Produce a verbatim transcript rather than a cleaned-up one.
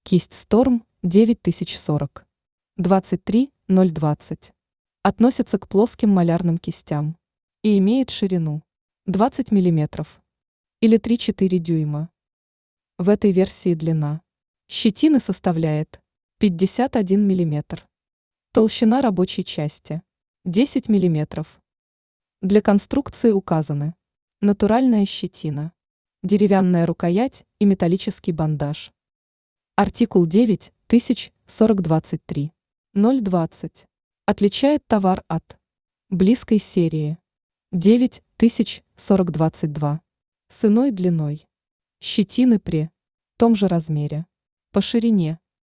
Кисть Storm девять тысяч сорок. двадцать три ноль двадцать. Относится к плоским малярным кистям и имеет ширину двадцать миллиметров или три-четыре дюйма. В этой версии длина щетины составляет пятьдесят один миллиметр. Толщина рабочей части десять миллиметров. Для конструкции указаны натуральная щетина, деревянная рукоять и металлический бандаж. Артикул девять тысяч сорок двадцать три ноль двадцать отличает товар от близкой серии девять тысяч сорок двадцать два с иной длиной щетины при том же размере, по ширине